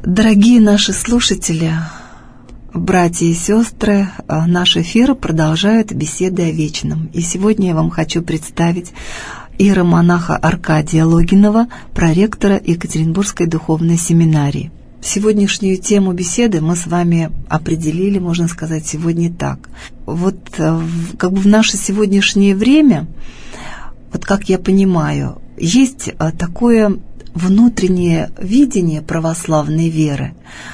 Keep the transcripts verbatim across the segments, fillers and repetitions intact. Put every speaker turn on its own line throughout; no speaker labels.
Дорогие наши слушатели, братья и сестры, наш эфир продолжает беседы о вечном. И сегодня я вам хочу представить иеромонаха Аркадия Логинова, проректора Екатеринбургской духовной семинарии. Сегодняшнюю тему беседы мы с вами определили, можно сказать, сегодня так. Вот как бы в наше сегодняшнее время, вот как я понимаю, есть такое внутреннее видение православной веры,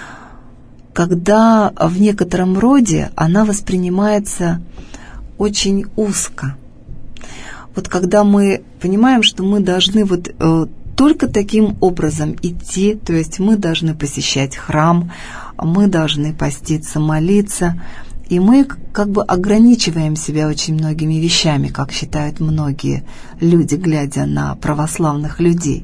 когда в некотором роде она воспринимается очень узко. Вот когда мы понимаем, что мы должны вот э, только таким образом идти, то есть мы должны посещать храм, мы должны поститься, молиться, и мы как бы ограничиваем себя очень многими вещами, как считают многие люди, глядя на православных людей.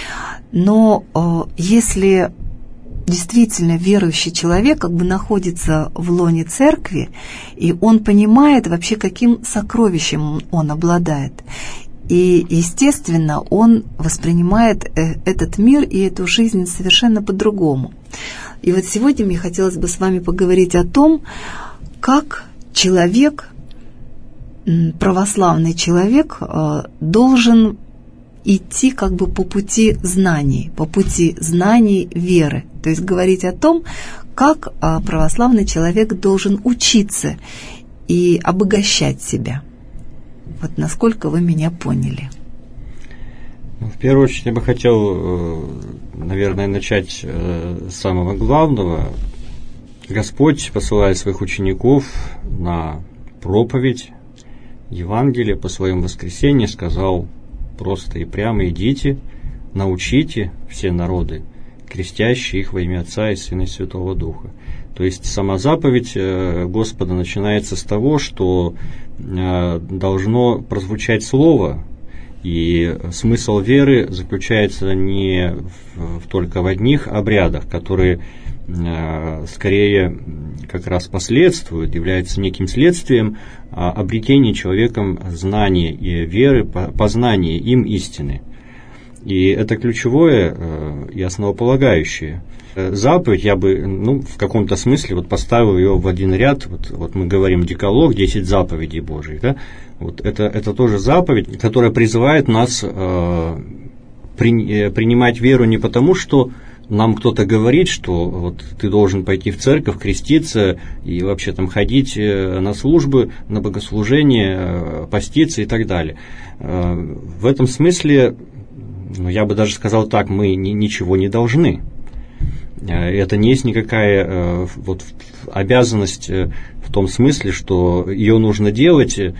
Но э, если действительно верующий человек как бы находится в лоне церкви, и он понимает вообще, каким сокровищем он обладает, и, естественно, он воспринимает э, этот мир и эту жизнь совершенно по-другому. И вот сегодня мне хотелось бы с вами поговорить о том, как человек, православный человек, э, должен идти как бы по пути знаний, по пути знаний веры. То есть говорить о том, как православный человек должен учиться и обогащать себя. Вот насколько вы меня поняли.
В первую очередь я бы хотел, наверное, начать с самого главного. Господь посылает своих учеников на проповедь Евангелия по своему воскресенью, сказал: просто и прямо идите, научите все народы, крестящие их во имя Отца и Сына и Святого Духа. То есть сама заповедь Господа начинается с того, что должно прозвучать слово, и смысл веры заключается не в, только в одних обрядах, которые скорее как раз последствуют, являются неким следствием обретения человеком знания и веры, познания им истины. И это ключевое и основополагающее. Заповедь я бы, ну, в каком-то смысле вот поставил ее в один ряд. Вот, вот мы говорим декалог, десять заповедей Божьих, да? Вот это, это тоже заповедь, которая призывает нас э, при, принимать веру не потому, что нам кто-то говорит, что вот ты должен пойти в церковь, креститься и вообще там ходить на службы, на богослужение, поститься и так далее. В этом смысле, ну, я бы даже сказал так, мы ни, ничего не должны. Это не есть никакая вот обязанность в том смысле, что ее нужно делать и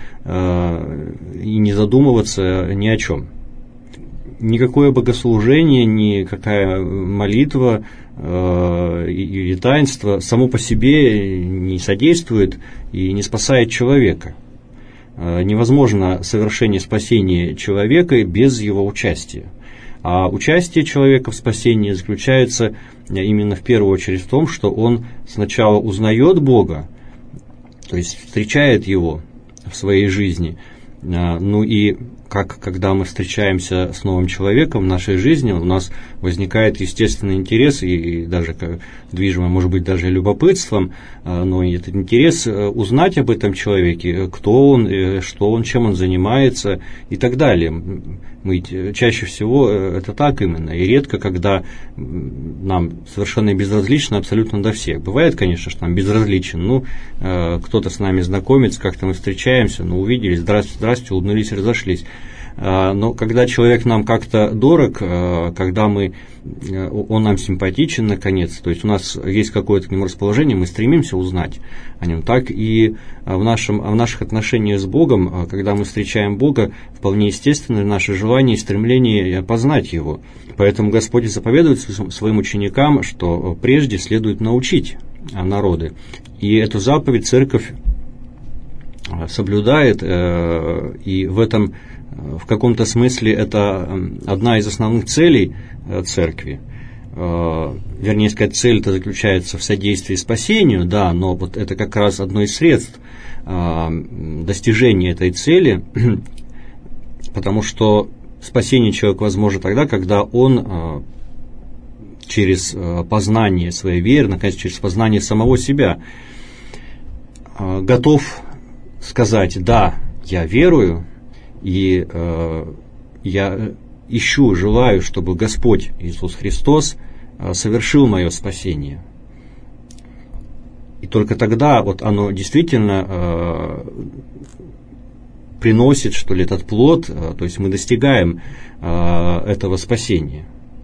не задумываться ни о чем. Никакое богослужение, никакая молитва э, или таинство само по себе не содействует и не спасает человека. Э, невозможно совершение спасения человека без его участия. А участие человека в спасении заключается именно в первую очередь в том, что он сначала узнает Бога, то есть встречает Его в своей жизни, э, ну и как когда мы встречаемся с новым человеком в нашей жизни, у нас возникает естественный интерес, и, и даже движимый, может быть, даже любопытством, но этот интерес узнать об этом человеке, кто он, что он, чем он занимается и так далее. Мы чаще всего это так именно, и редко, когда нам совершенно безразлично абсолютно до всех. Бывает, конечно, что нам безразличен, ну, кто-то с нами знакомится, как-то мы встречаемся, ну, увиделись, здрасте, здрасте, улыбнулись, разошлись. Но когда человек нам как-то дорог, когда мы, он нам симпатичен, наконец, то есть у нас есть какое-то к нему расположение, мы стремимся узнать о нем, так и в, нашем, в наших отношениях с Богом, когда мы встречаем Бога, вполне естественно наше желание и стремление познать Его. Поэтому Господь заповедует своим ученикам, что прежде следует научить народы. И эту заповедь Церковь соблюдает, и в этом, в каком-то смысле, это одна из основных целей Церкви. Вернее сказать, цель-то заключается в содействии спасению, да, но вот это как раз одно из средств достижения этой цели, потому что спасение человека возможно тогда, когда он через познание своей веры, наконец, через познание самого себя, готов сказать: да, я верую, и я ищу, желаю, чтобы Господь Иисус Христос совершил мое спасение. И только тогда вот оно действительно э, приносит, что ли, этот плод, э, то есть мы достигаем э, этого спасения.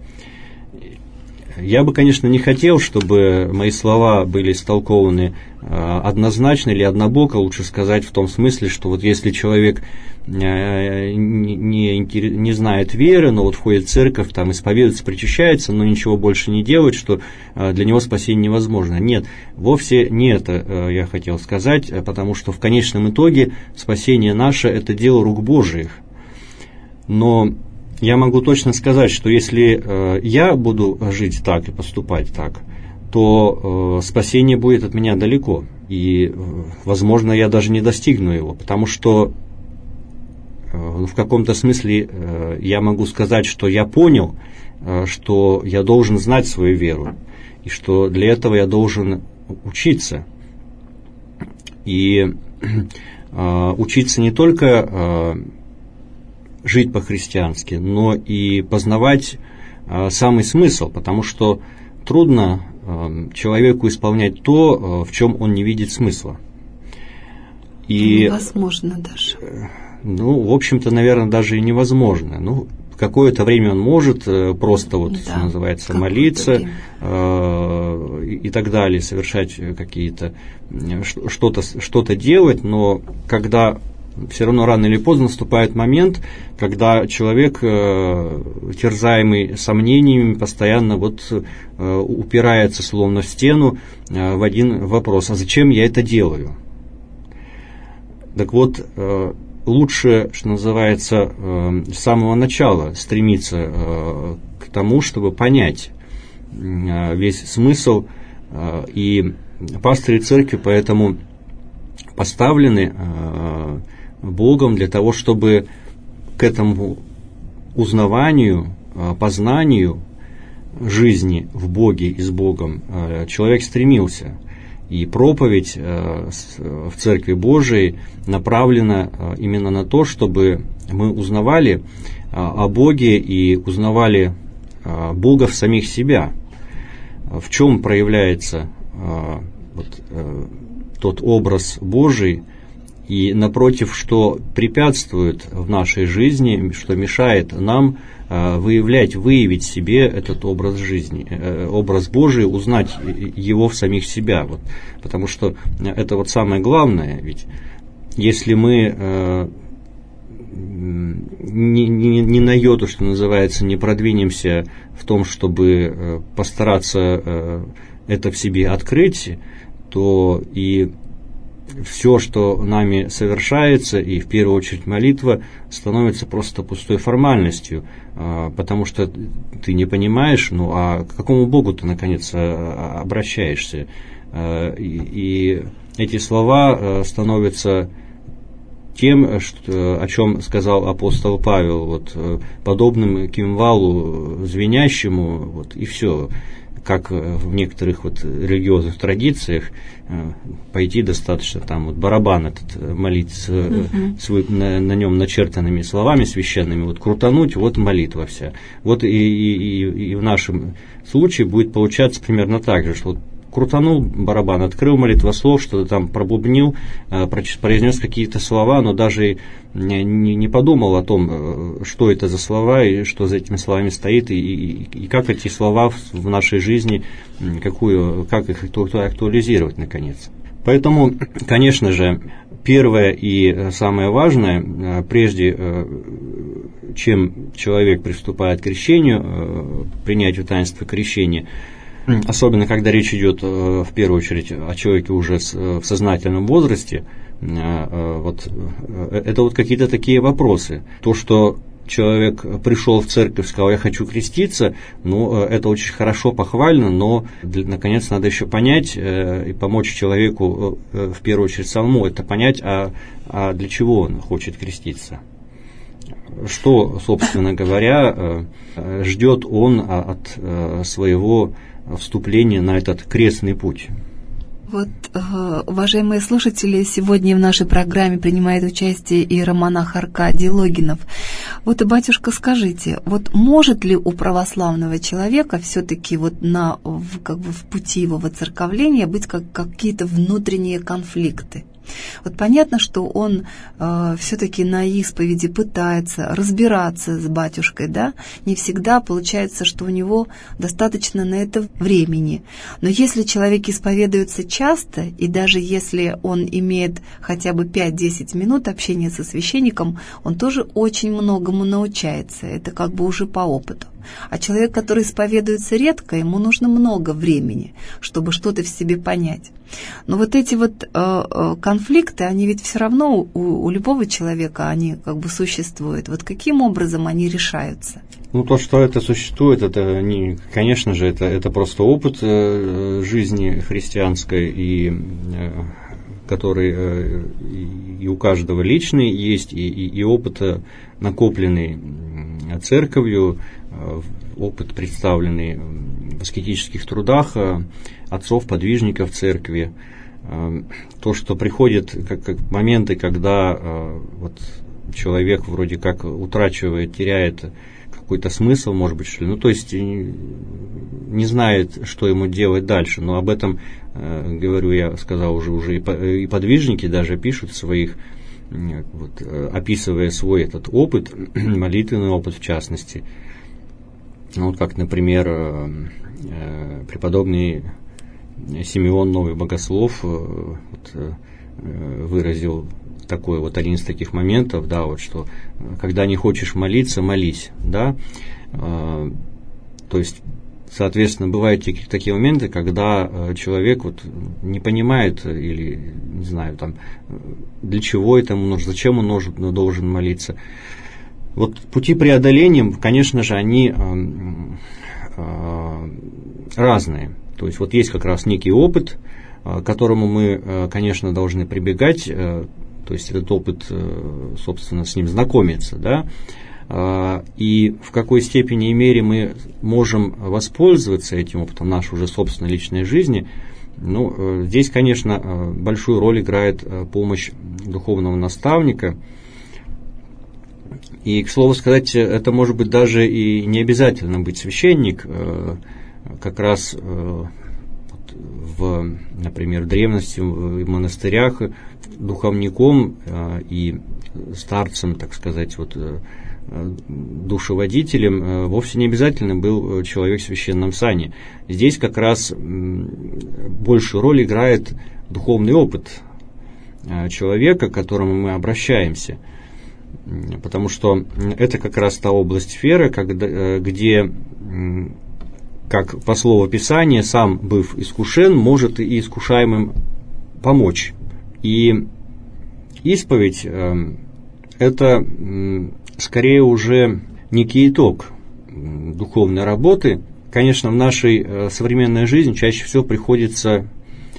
Я бы, конечно, не хотел, чтобы мои слова были истолкованы э, однозначно или однобоко, лучше сказать в том смысле, что вот если человек э, не, не, не знает веры, но вот входит в церковь, там исповедуется, причащается, но ничего больше не делает, что э, для него спасение невозможно. Нет, вовсе не это э, я хотел сказать, потому что в конечном итоге спасение наше – это дело рук Божиих. Но я могу точно сказать, что если э, я буду жить так и поступать так, то э, спасение будет от меня далеко. И, э, возможно, я даже не достигну его, потому что э, в каком-то смысле э, я могу сказать, что я понял, э, что я должен знать свою веру, и что для этого я должен учиться. И э, учиться не только э, жить по-христиански, но и познавать э, самый смысл, потому что трудно э, человеку исполнять то, э, в чем он не видит смысла. И,
невозможно даже.
Э, ну, в общем-то, наверное, даже и невозможно. Ну, какое-то время он может э, просто, вот, да, что называется, молиться э, и, и так далее, совершать какие-то, э, что-то, что-то делать, но когда все равно рано или поздно наступает момент, когда человек, э, терзаемый сомнениями, постоянно вот, э, упирается словно в стену э, в один вопрос: а зачем я это делаю? Так вот, э, лучше, что называется, э, с самого начала стремиться э, к тому, чтобы понять э, весь смысл, э, и пастыри церкви поэтому поставлены э, Богом для того, чтобы к этому узнаванию, познанию жизни в Боге и с Богом человек стремился. И проповедь в Церкви Божией направлена именно на то, чтобы мы узнавали о Боге и узнавали Бога в самих себя. В чем проявляется вот тот образ Божий, и, напротив, что препятствует в нашей жизни, что мешает нам э, выявлять, выявить себе этот образ жизни, э, образ Божий, узнать его в самих себя. Вот, потому что это вот самое главное. Ведь если мы э, ни, ни, ни на йоту, что называется, не продвинемся в том, чтобы э, постараться э, это в себе открыть, то и все, что нами совершается, и в первую очередь молитва, становится просто пустой формальностью, потому что ты не понимаешь, ну а к какому Богу ты наконец обращаешься. И эти слова становятся тем, что, о чем сказал апостол Павел, вот, подобным кимвалу звенящему, вот, и все. Как в некоторых вот религиозных традициях пойти достаточно там вот барабан этот молиться uh-huh. с, на, на нем начертанными словами священными, вот крутануть, вот молитва вся. Вот и, и, и в нашем случае будет получаться примерно так же, что вот крутанул барабан, открыл молитвослов, что-то там пробубнил, произнес какие-то слова, но даже не, не подумал о том, что это за слова и что за этими словами стоит, и, и, и как эти слова в нашей жизни, какую, как их актуализировать наконец. Поэтому, конечно же, первое и самое важное, прежде чем человек приступает к крещению, принятию таинства крещения, особенно когда речь идет в первую очередь о человеке уже в сознательном возрасте, вот, это вот какие-то такие вопросы. То, что человек пришел в церковь, сказал: я хочу креститься, ну, это очень хорошо, похвально, но, наконец, надо еще понять и помочь человеку, в первую очередь самому, это понять, а, а для чего он хочет креститься. что, собственно говоря, ждет он от своего вступления на этот крестный путь.
Вот, уважаемые слушатели, сегодня в нашей программе принимает участие иеромонах Аркадий Логинов. Вот, и, батюшка, скажите, вот может ли у православного человека все-таки вот на, в, как бы в пути его воцерковления быть как, какие-то внутренние конфликты? Вот понятно, что он э, все-таки на исповеди пытается разбираться с батюшкой, да, не всегда получается, что у него достаточно на это времени. Но если человек исповедуется часто, и даже если он имеет хотя бы пять-десять минут общения со священником, он тоже очень многому научается, это как бы уже по опыту. А человек, который исповедуется редко, ему нужно много времени, чтобы что-то в себе понять. Но вот эти вот э, э, конфликты, они ведь все равно у, у любого человека, они как бы существуют. Вот каким образом они решаются?
Ну, то, что это существует, это, не, конечно же, это, это просто опыт э, жизни христианской, и, э, который э, и у каждого личный есть, и, и, и опыт, накопленный церковью, опыт, представленный в аскетических трудах отцов-подвижников церкви, то, что приходит как, как моменты, когда вот, человек вроде как утрачивает, теряет какой-то смысл, может быть, что ли, ну, то есть не знает, что ему делать дальше, но об этом, говорю, я сказал уже, уже и подвижники даже пишут в своих, вот, описывая свой этот опыт, молитвенный опыт в частности. Ну, вот как, например, преподобный Симеон Новый Богослов вот, выразил такой вот один из таких моментов, да, вот что когда не хочешь молиться, молись, да, то есть, соответственно, бывают такие моменты, когда человек вот не понимает или, не знаю, там, для чего это ему нужно, зачем он нужен, должен молиться. Вот пути преодоления, конечно же, они э, э, разные. То есть вот есть как раз некий опыт, э, к которому мы, э, конечно, должны прибегать, э, то есть этот опыт, э, собственно, с ним знакомиться, да, э, и в какой степени и мере мы можем воспользоваться этим опытом в нашей уже собственной личной жизни. Ну, э, здесь, конечно, э, большую роль играет э, помощь духовного наставника. И, к слову сказать, это может быть даже и не обязательно быть священник. Как раз в, например, в древности, в монастырях духовником и старцем, так сказать, вот, душеводителем вовсе не обязательно был человек в священном сане. Здесь как раз большую роль играет духовный опыт человека, к которому мы обращаемся. Потому что это как раз та область сферы, когда, где, как по слову Писания, сам, быв искушен, может и искушаемым помочь. И исповедь – это скорее уже некий итог духовной работы. Конечно, в нашей современной жизни чаще всего приходится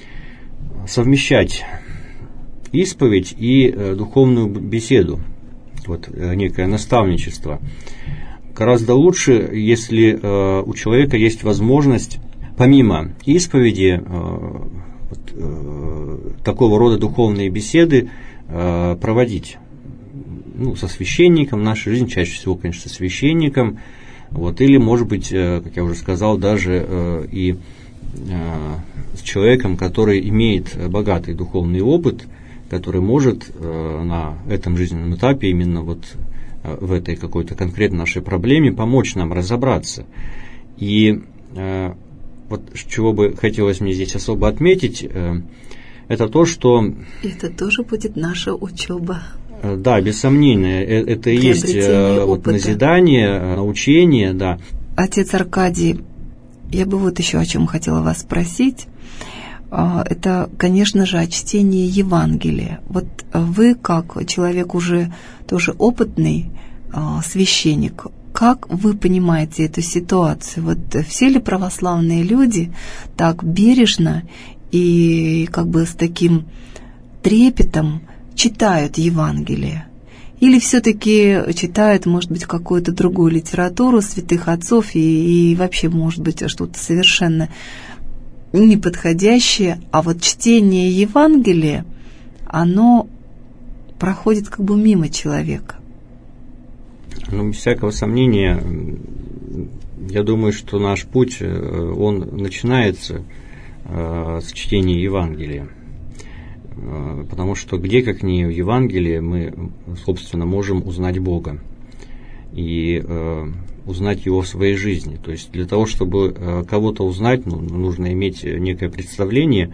совмещать исповедь и духовную беседу. Вот, некое наставничество. Гораздо лучше, если э, у человека есть возможность, помимо исповеди, э, вот, э, такого рода духовные беседы э, проводить. Ну, со священником, в нашей жизни чаще всего, конечно, со священником, вот, или, может быть, э, как я уже сказал, даже э, и э, с человеком, который имеет богатый духовный опыт, который может э, на этом жизненном этапе, именно вот э, в этой какой-то конкретной нашей проблеме, помочь нам разобраться. И э, вот чего бы хотелось мне здесь особо отметить, э, это то, что...
Это тоже будет наша учеба.
Э, да, без сомнения, э, это и есть э, вот, назидание, научение, да.
Отец Аркадий, я бы вот еще о чем хотела вас спросить. Это, конечно же, о чтении Евангелия. Вот вы, как человек уже тоже опытный священник, как вы понимаете эту ситуацию? Вот все ли православные люди так бережно и как бы с таким трепетом читают Евангелие? Или все-таки читают, может быть, какую-то другую литературу святых отцов и, и вообще, может быть, что-то совершенно неподходящее. А вот чтение Евангелия, оно проходит как бы мимо человека.
Ну, без всякого сомнения, я думаю, что наш путь, он начинается э, с чтения Евангелия. Э, потому что где, как ни в Евангелии, мы, собственно, можем узнать Бога и э, узнать Его в своей жизни. То есть для того, чтобы э, кого-то узнать, ну, нужно иметь некое представление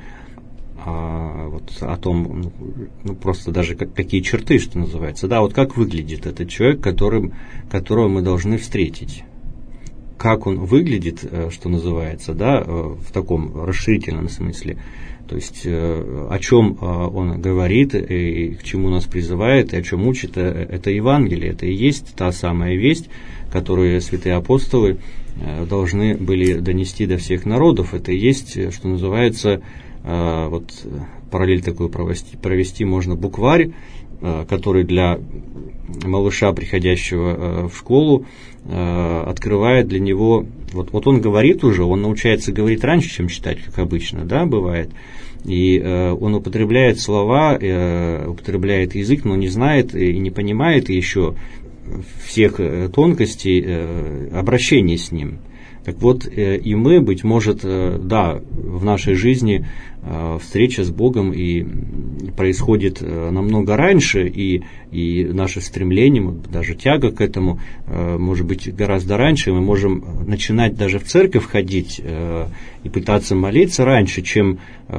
а, вот, о том, ну, просто даже как, какие черты, что называется. Да, вот как выглядит этот человек, которым, которого мы должны встретить. Как он выглядит, что называется, да, в таком расширительном смысле. То есть о чем он говорит и к чему нас призывает, и о чем учит, это Евангелие. Это и есть та самая весть, которую святые апостолы должны были донести до всех народов. Это и есть, что называется, вот параллель такую провести, провести можно букварь, который для малыша, приходящего в школу, открывает для него, вот, вот он говорит уже, он научается говорить раньше, чем читать, как обычно, да, бывает, и он употребляет слова, употребляет язык, но не знает и не понимает еще всех тонкостей обращения с ним. Так вот, и мы, быть может, да, в нашей жизни встреча с Богом и происходит намного раньше, и, и наше стремление, даже тяга к этому, может быть, гораздо раньше. Мы можем начинать даже в церковь ходить и пытаться молиться раньше, чем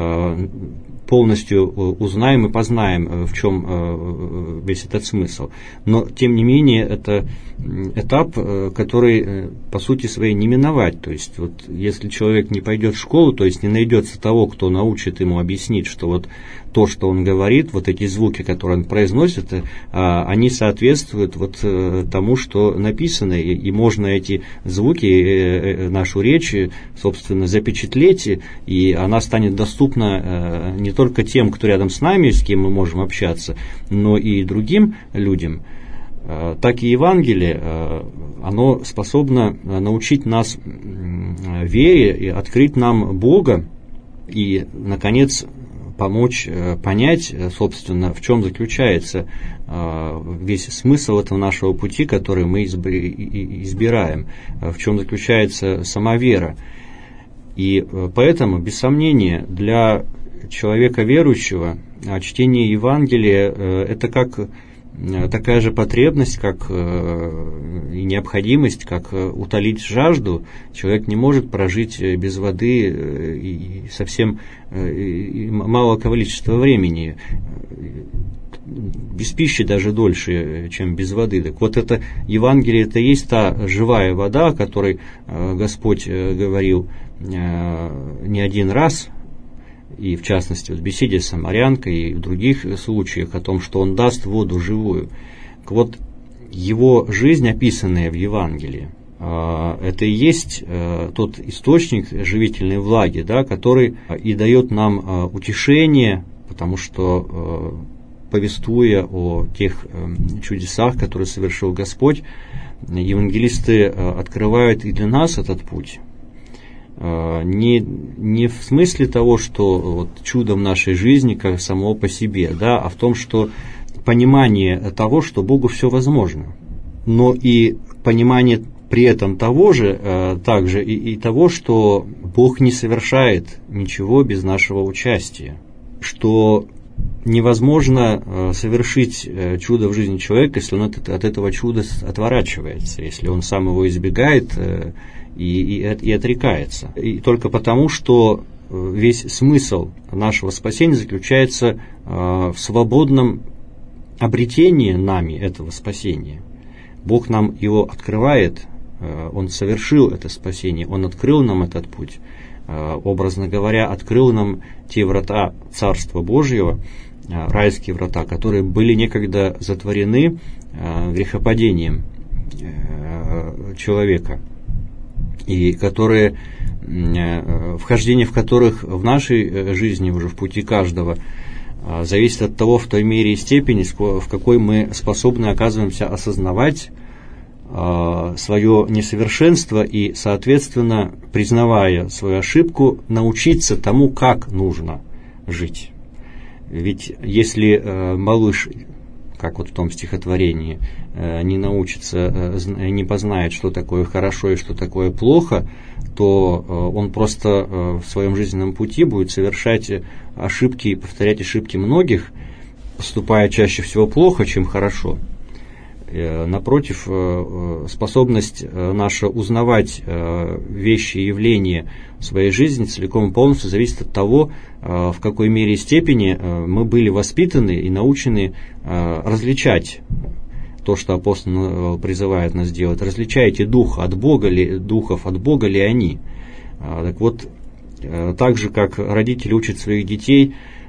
полностью узнаем и познаем, в чем весь этот смысл. Но, тем не менее, это этап, который, по сути своей, не миновать. То есть, вот, если человек не пойдет в школу, то есть не найдется того, кто научит ему объяснить, что вот то, что он говорит, вот эти звуки, которые он произносит, они соответствуют вот тому, что написано, и можно эти звуки, нашу речь, собственно, запечатлеть, и она станет доступна не только тем, кто рядом с нами, с кем мы можем общаться, но и другим людям. Так и Евангелие, оно способно научить нас вере и открыть нам Бога, и, наконец, помочь понять, собственно, в чем заключается весь смысл этого нашего пути, который мы избираем, в чем заключается сама вера. И поэтому, без сомнения, для человека верующего чтение Евангелия – это как такая же потребность, как и необходимость, как утолить жажду. Человек не может прожить без воды и совсем малого количества времени, без пищи даже дольше, чем без воды. Так вот, это Евангелие, это и есть та живая вода, о которой Господь говорил не один раз, и в частности в беседе с самарянкой и в других случаях о том, что Он даст воду живую. Так вот, Его жизнь, описанная в Евангелии, это и есть тот источник живительной влаги, да, который и дает нам утешение, потому что, повествуя о тех чудесах, которые совершил Господь, евангелисты открывают и для нас этот путь. Не, не в смысле того, что вот чудом нашей жизни как само по себе, да, а в том, что понимание того, что Богу все возможно, но и понимание при этом того же, также и, и того, что Бог не совершает ничего без нашего участия, что невозможно совершить чудо в жизни человека, если он от, от этого чуда отворачивается, если он сам его избегает и, и, и отрекается. И только потому, что весь смысл нашего спасения заключается в свободном обретении нами этого спасения. Бог нам его открывает, Он совершил это спасение, Он открыл нам этот путь, образно говоря, открыл нам те врата Царства Божьего, райские врата, которые были некогда затворены грехопадением человека, и которые, вхождение в которых в нашей жизни, уже в пути каждого, зависит от того, в той мере и степени, в какой мы способны оказываемся осознавать свое несовершенство и, соответственно, признавая свою ошибку, научиться тому, как нужно жить. Ведь если малыш, как вот в том стихотворении, не научится, не познает, что такое хорошо и что такое плохо, то он просто в своем жизненном пути будет совершать ошибки и повторять ошибки многих, поступая чаще всего плохо, чем хорошо. Напротив, способность наша узнавать вещи и явления в своей жизни целиком и полностью зависит от того, в какой мере и степени мы были воспитаны и научены различать то, что апостол призывает нас делать. Различайте дух от Бога ли, духов от Бога ли они. Так вот, так же, как родители учат своих детей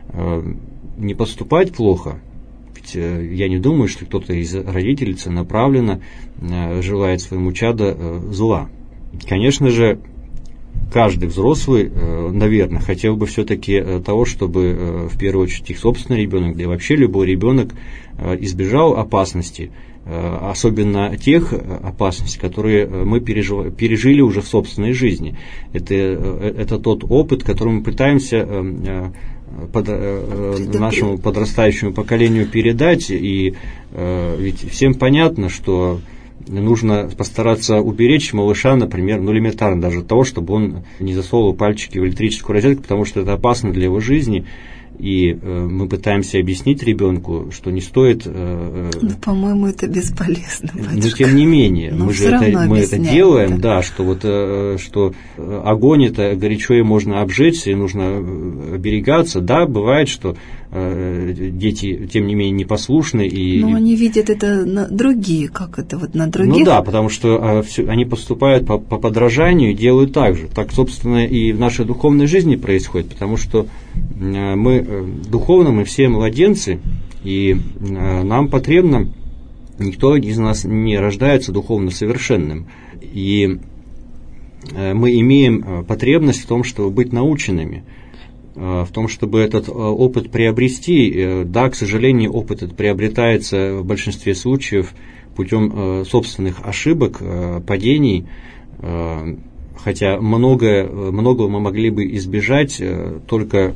не поступать плохо, я не думаю, что кто-то из родителей целенаправленно желает своему чаду зла. Конечно же, каждый взрослый, наверное, хотел бы все-таки того, чтобы в первую очередь их собственный ребенок, да и вообще любой ребенок избежал опасности, особенно тех опасностей, которые мы пережили уже в собственной жизни. Это, это тот опыт, который мы пытаемся под, нашему подрастающему поколению передать, и э, ведь всем понятно, что нужно постараться уберечь малыша, например, ну элементарно даже от того, чтобы он не засовывал пальчики в электрическую розетку, потому что это опасно для его жизни. И э, мы пытаемся объяснить ребенку, что не стоит... Э,
ну, по-моему, это бесполезно, батюшка.
Но тем не менее,
но
мы же это, мы это делаем, да, что вот э, что огонь это горячо и можно обжечься, и нужно оберегаться. Да, бывает, что э, дети, тем не менее, непослушны. И,
но они видят это на другие, как это вот на других?
Ну да, потому что э, все, они поступают по, по подражанию и делают так же. Так, собственно, и в нашей духовной жизни происходит, потому что э, мы духовно мы все младенцы, и э, нам потребно, никто из нас не рождается духовно совершенным, и э, мы имеем потребность в том, чтобы быть наученными, э, в том, чтобы этот э, опыт приобрести. Э, да, к сожалению, опыт этот приобретается в большинстве случаев путем э, собственных ошибок, э, падений, э, хотя многое, многого мы могли бы избежать э, только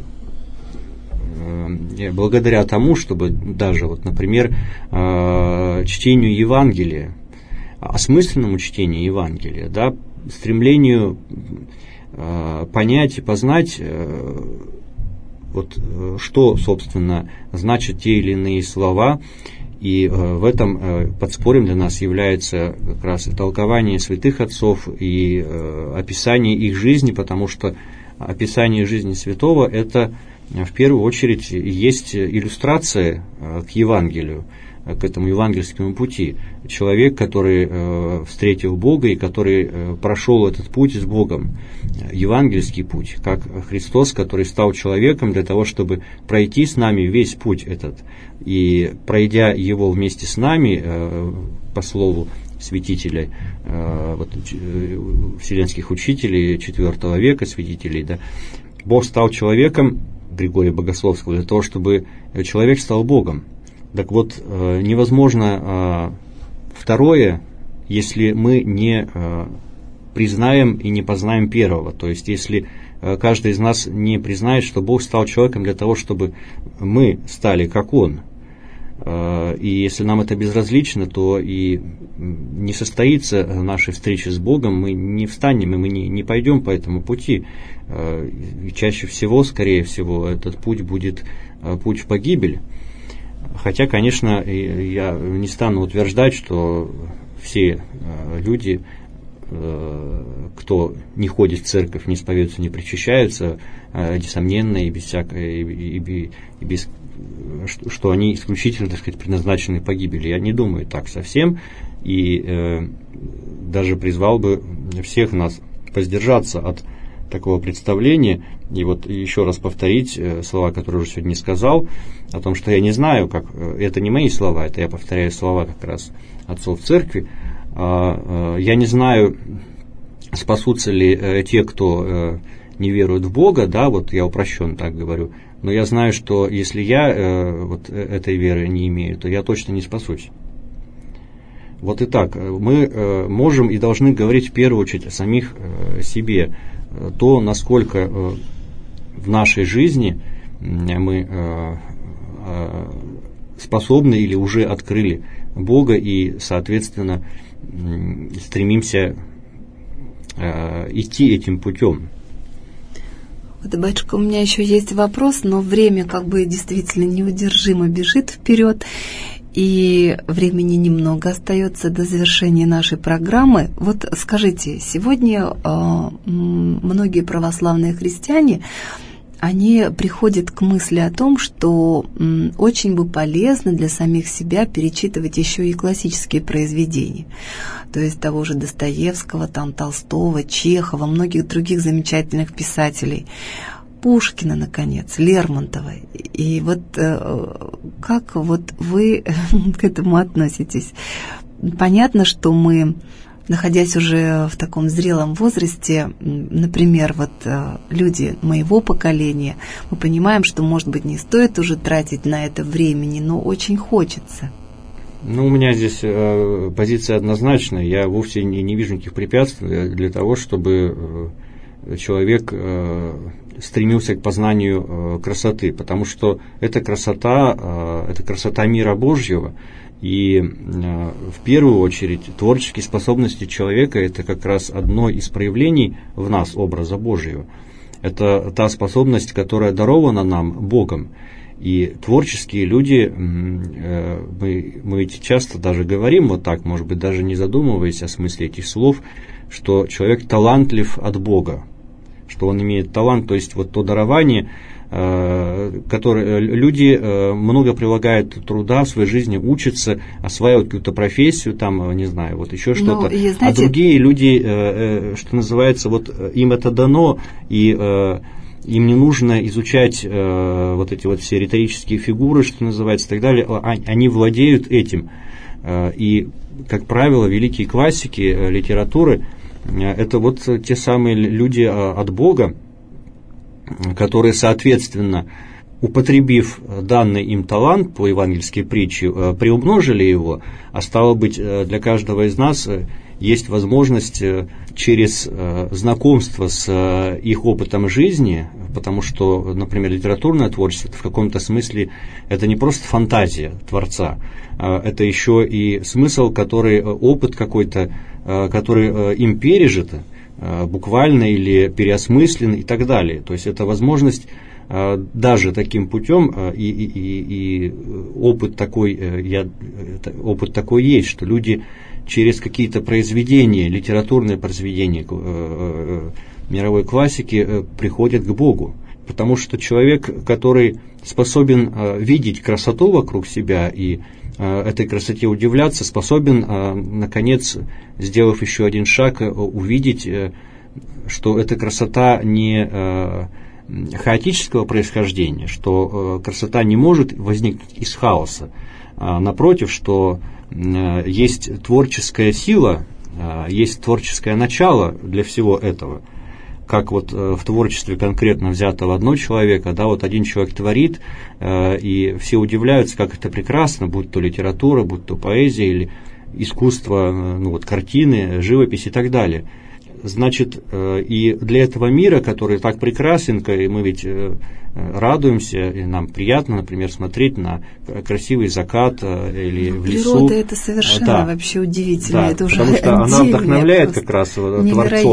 благодаря тому, чтобы даже, вот, например, чтению Евангелия, осмысленному чтению Евангелия, да, стремлению понять и познать, вот, что, собственно, значат те или иные слова, и в этом подспорьем для нас является как раз и толкование святых отцов, и описание их жизни, потому что описание жизни святого – это в первую очередь есть иллюстрация к Евангелию, к этому евангельскому пути. Человек, который э, встретил Бога и который э, прошел этот путь с Богом, евангельский путь, как Христос, который стал человеком для того, чтобы пройти с нами весь путь этот. И пройдя его вместе с нами, э, по слову святителей, э, вот, э, вселенских учителей четвёртого века, святителей, да, Бог стал человеком, Григория Богословского, для того, чтобы человек стал Богом. Так вот, невозможно второе, если мы не признаем и не познаем первого. То есть, если каждый из нас не признает, что Бог стал человеком для того, чтобы мы стали как Он. И если нам это безразлично, то и не состоится нашей встречи с Богом, мы не встанем и мы не, не пойдем по этому пути. И чаще всего, скорее всего, этот путь будет путь в погибель. Хотя, конечно, я не стану утверждать, что все люди, кто не ходит в церковь, не исповедуются, не причащаются, несомненно, и без всякой, и, и, и без что они исключительно, так сказать, предназначены к погибели. Я не думаю так совсем, и э, даже призвал бы всех нас воздержаться от такого представления, и вот еще раз повторить э, слова, которые уже сегодня сказал, о том, что я не знаю, как, э, это не мои слова, это я повторяю слова как раз отцов церкви, э, э, я не знаю, спасутся ли э, те, кто э, не веруют в Бога, да, вот я упрощенно так говорю, но я знаю, что если я э, вот этой веры не имею, то я точно не спасусь. Вот и так, мы э, можем и должны говорить в первую очередь о самих э, себе, то, насколько э, в нашей жизни мы э, э, способны или уже открыли Бога и, соответственно, э, стремимся э, идти этим путем.
Вот, батюшка, у меня еще есть вопрос, но время как бы действительно неудержимо бежит вперед, и времени немного остается до завершения нашей программы. Вот скажите, сегодня э, многие православные христиане, они приходят к мысли о том, что м, очень бы полезно для самих себя перечитывать еще и классические произведения. То есть того же Достоевского, там, Толстого, Чехова, многих других замечательных писателей. Пушкина, наконец, Лермонтова. И вот э, как вот вы к этому относитесь? Понятно, что мы, находясь уже в таком зрелом возрасте, например, вот люди моего поколения, мы понимаем, что, может быть, не стоит уже тратить на это времени, но очень хочется.
Ну, у меня здесь э, позиция однозначная. Я вовсе не, не вижу никаких препятствий для того, чтобы э, человек э, стремился к познанию э, красоты, потому что эта красота, э, это красота мира Божьего. И э, в первую очередь творческие способности человека – это как раз одно из проявлений в нас образа Божьего. Это та способность, которая дарована нам Богом. И творческие люди, э, мы, мы ведь часто даже говорим вот так, может быть, даже не задумываясь о смысле этих слов, что человек талантлив от Бога, что он имеет талант, то есть вот то дарование, которые люди много прилагают труда в своей жизни, учатся, осваивают какую-то профессию, там, не знаю, вот еще что-то.
Знаете,
а другие люди, что называется, вот им это дано, и им не нужно изучать вот эти вот все риторические фигуры, что называется, и так далее. Они владеют этим. И, как правило, великие классики литературы – это вот те самые люди от Бога, которые, соответственно, употребив данный им талант по евангельской притче, приумножили его, а стало быть, для каждого из нас есть возможность через знакомство с их опытом жизни, потому что, например, литературное творчество в каком-то смысле это не просто фантазия творца, это еще и смысл, который, опыт какой-то, который им пережит, буквально или переосмыслен и так далее. То есть это возможность даже таким путем, и, и, и, и опыт такой, я, опыт такой есть, что люди через какие-то произведения, литературные произведения мировой классики приходят к Богу. Потому что человек, который способен видеть красоту вокруг себя и этой красоте удивляться, способен, наконец, сделав еще один шаг, увидеть, что эта красота не хаотического происхождения, что красота не может возникнуть из хаоса, а напротив, что есть творческая сила, есть творческое начало для всего этого. Как вот в творчестве конкретно взятого одного человека, да, вот один человек творит, э, и все удивляются, как это прекрасно, будь то литература, будь то поэзия или искусство, ну вот картины, живопись и так далее. Значит, э, и для этого мира, который так прекрасен, и мы ведь э, радуемся, и нам приятно, например, смотреть на красивый закат э, или в лесу.
Природа это совершенно да. вообще удивительно,
да,
это уже
потому что она вдохновляет как раз творцов,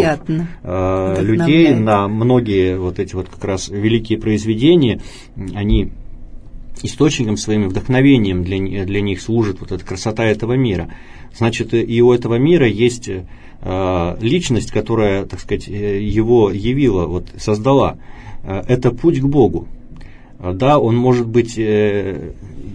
э, людей на многие вот эти вот как раз великие произведения, они источником своим вдохновением для, для них служит вот эта красота этого мира. Значит, и у этого мира есть личность, которая, так сказать, его явила, вот, создала. Это путь к Богу. Да, он может быть, не,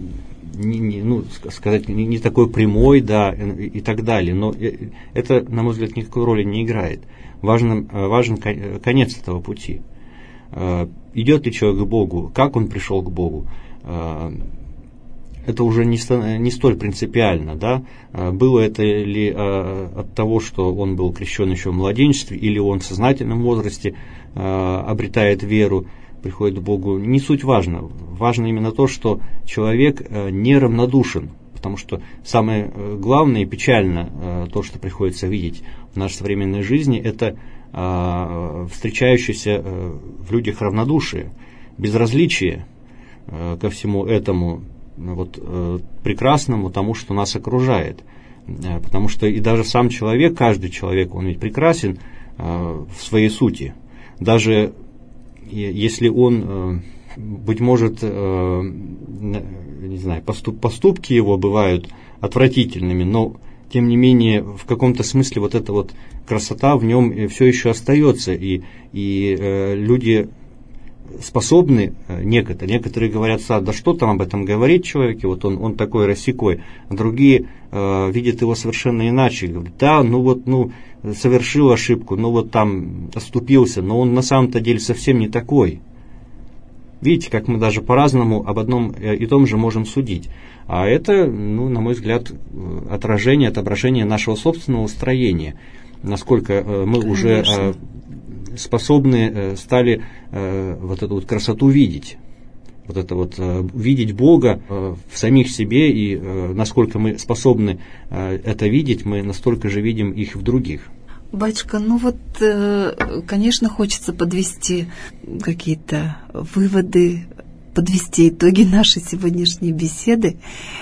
не, ну, сказать, не, не такой прямой, да, и, и так далее, но это, на мой взгляд, никакой роли не играет. Важен, важен конец этого пути. Идет ли человек к Богу, как он пришел к Богу, это уже не, не столь принципиально, да, было это ли от того, что он был крещен еще в младенчестве, или он в сознательном возрасте обретает веру, приходит к Богу, не суть важно. Важно именно то, что человек неравнодушен, потому что самое главное и печально то, что приходится видеть в нашей современной жизни, это встречающееся в людях равнодушие, безразличие ко всему этому вот, прекрасному, тому, что нас окружает. Потому что и даже сам человек, каждый человек, он ведь прекрасен в своей сути. Даже если он, быть может, не знаю, поступ, поступки его бывают отвратительными, но тем не менее в каком-то смысле вот эта вот красота в нем все еще остается, и, и э, люди способны, некоторые, некоторые говорят, да что там об этом говорить человеке, вот он, он такой рассекой, а другие э, видят его совершенно иначе, говорят, да, ну вот, ну, совершил ошибку, ну вот там оступился, но он на самом-то деле совсем не такой. Видите, как мы даже по-разному об одном и том же можем судить. А это, ну, на мой взгляд, отражение, отображение нашего собственного строения. Насколько мы Конечно. уже способны стали вот эту вот красоту видеть. Вот это вот видеть Бога в самих себе, и насколько мы способны это видеть, мы настолько же видим их в других.
Батюшка, ну вот, конечно, хочется подвести какие-то выводы, подвести итоги нашей сегодняшней беседы,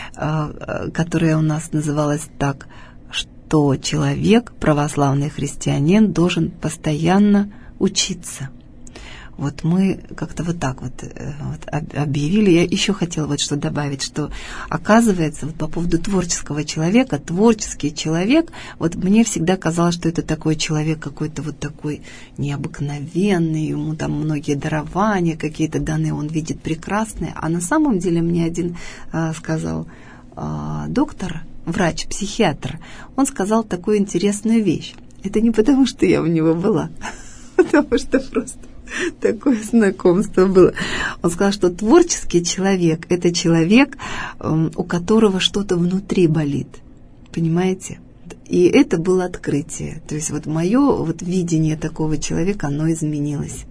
которая у нас называлась так, что человек, православный христианин, должен постоянно учиться. Вот мы как-то вот так вот, вот объявили. Я еще хотела вот что добавить, что оказывается, вот по поводу творческого человека, творческий человек, вот мне всегда казалось, что это такой человек какой-то вот такой необыкновенный, ему там многие дарования какие-то даны, он видит прекрасное. А на самом деле мне один а, сказал а, доктор, врач, психиатр, он сказал такую интересную вещь. Это не потому, что я у него была, потому что просто такое знакомство было. Он сказал, что творческий человек – это человек, у которого что-то внутри болит. Понимаете? И это было открытие. То есть вот мое вот видение такого человека, оно изменилось.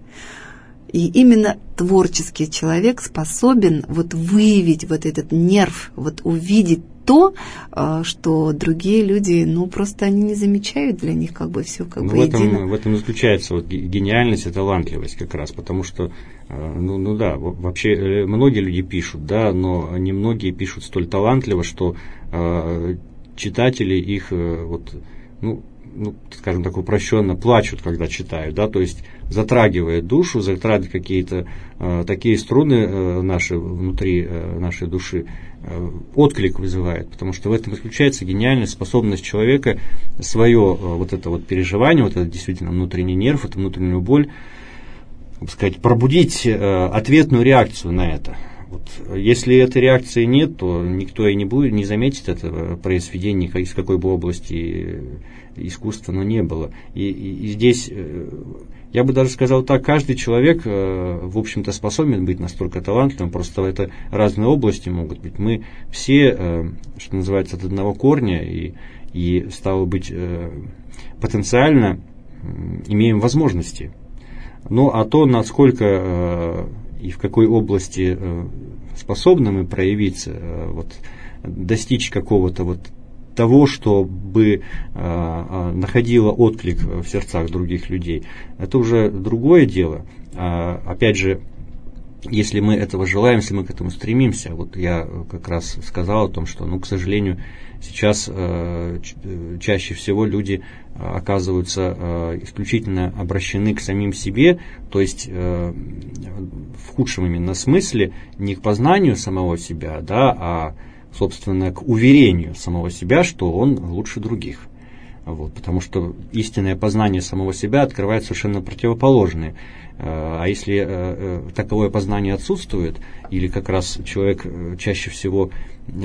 И именно творческий человек способен вот выявить вот этот нерв, вот увидеть то, что другие люди, ну, просто они не замечают, для них как бы все как
ну,
бы
в этом,
едино.
В этом заключается вот гениальность и талантливость как раз, потому что, ну, ну да, вообще многие люди пишут, да, но немногие пишут столь талантливо, что э, читатели их, э, вот, ну, ну, скажем так, упрощенно плачут, когда читают, да, то есть затрагивает душу, затрагивает какие-то э, такие струны э, наши внутри э, нашей души, э, отклик вызывает, потому что в этом заключается гениальность, способность человека свое э, вот это вот переживание, вот это действительно внутренний нерв, эту внутреннюю боль, так сказать, пробудить э, ответную реакцию на это. Вот. Если этой реакции нет, то никто и не будет, не заметит этого произведения, из какой бы области искусства оно не было. И, и, и здесь, я бы даже сказал так, каждый человек, в общем-то, способен быть настолько талантливым, просто это разные области могут быть. Мы все, что называется, от одного корня, и, и стало быть, потенциально имеем возможности. Ну, а то, насколько и в какой области способны мы проявиться, вот, достичь какого-то вот того, чтобы э, находило отклик в сердцах других людей, это уже другое дело. А, опять же, если мы этого желаем, если мы к этому стремимся, вот я как раз сказал о том, что, ну, к сожалению, сейчас э, чаще всего люди оказываются э, исключительно обращены к самим себе, то есть э, в худшем именно смысле не к познанию самого себя, да, а собственно, к уверению самого себя, что он лучше других. Вот, потому что истинное познание самого себя открывает совершенно противоположное. А если таковое познание отсутствует, или как раз человек чаще всего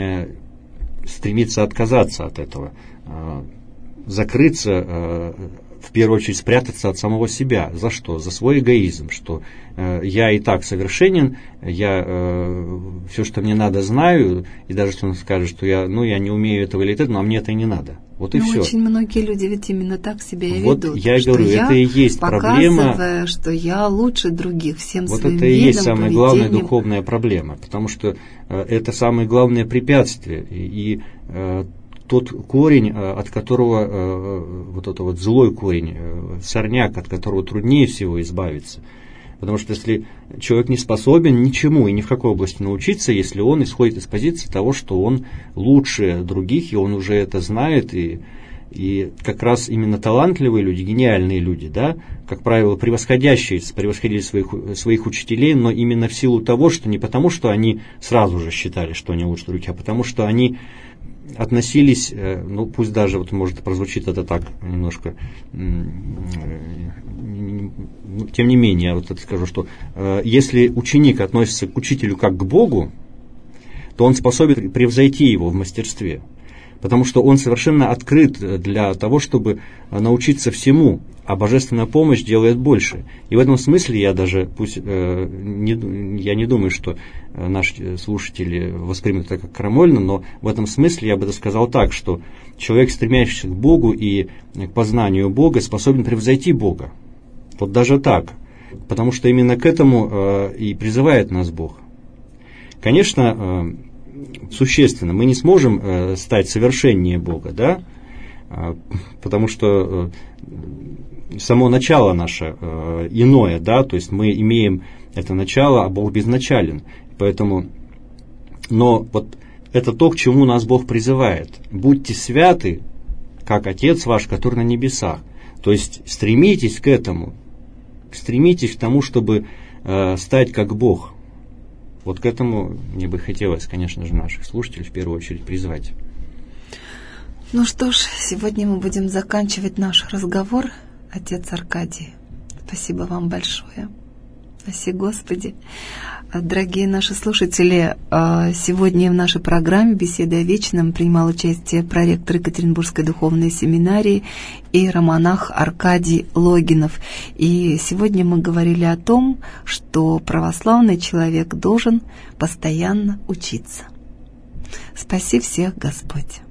стремится отказаться от этого, закрыться в первую очередь спрятаться от самого себя. За что? За свой эгоизм, что э, я и так совершенен, я э, все, что мне надо, знаю, и даже если он скажет, что я, ну, я не умею этого или это, но мне это и не надо. Вот и
но
все.
Очень многие люди ведь именно так себя и
вот
ведут.
Я говорю,
я
это и есть проблема.
Что я лучше других всем
вот
своим
это и
видом,
есть самая главная
поведением.
Духовная проблема, потому что э, это самое главное препятствие. И, и э, тот корень, от которого, вот это вот злой корень, сорняк, от которого труднее всего избавиться. Потому что если человек не способен ничему и ни в какой области научиться, если он исходит из позиции того, что он лучше других, и он уже это знает, и, и как раз именно талантливые люди, гениальные люди, да, как правило, превосходящие, превосходили своих, своих учителей, но именно в силу того, что не потому, что они сразу же считали, что они лучше других, а потому что они относились, ну пусть даже, вот может прозвучит это так немножко, тем не менее, я вот это скажу, что если ученик относится к учителю как к Богу, то он способен превзойти его в мастерстве, потому что он совершенно открыт для того, чтобы научиться всему, а божественная помощь делает больше. И в этом смысле я даже, пусть э, не, я не думаю, что наши слушатели воспримут это как крамольно, но в этом смысле я бы сказал так, что человек, стремящийся к Богу и к познанию Бога, способен превзойти Бога. Вот даже так. Потому что именно к этому э, и призывает нас Бог. Конечно, э, существенно, мы не сможем э, стать совершеннее Бога, да? Э, потому что э, само начало наше э, иное, да, то есть мы имеем это начало, а Бог безначален. Поэтому, но вот это то, к чему нас Бог призывает. Будьте святы, как Отец ваш, который на небесах. То есть стремитесь к этому, стремитесь к тому, чтобы э, стать как Бог. Вот к этому мне бы хотелось, конечно же, наших слушателей в первую очередь призвать.
Ну что ж, сегодня мы будем заканчивать наш разговор, отец Аркадий. Спасибо вам большое. Спасибо, Господи. Дорогие наши слушатели, сегодня в нашей программе «Беседа о вечном» принимал участие проректор Екатеринбургской духовной семинарии иеромонах Аркадий Логинов. И сегодня мы говорили о том, что православный человек должен постоянно учиться. Спаси всех, Господь.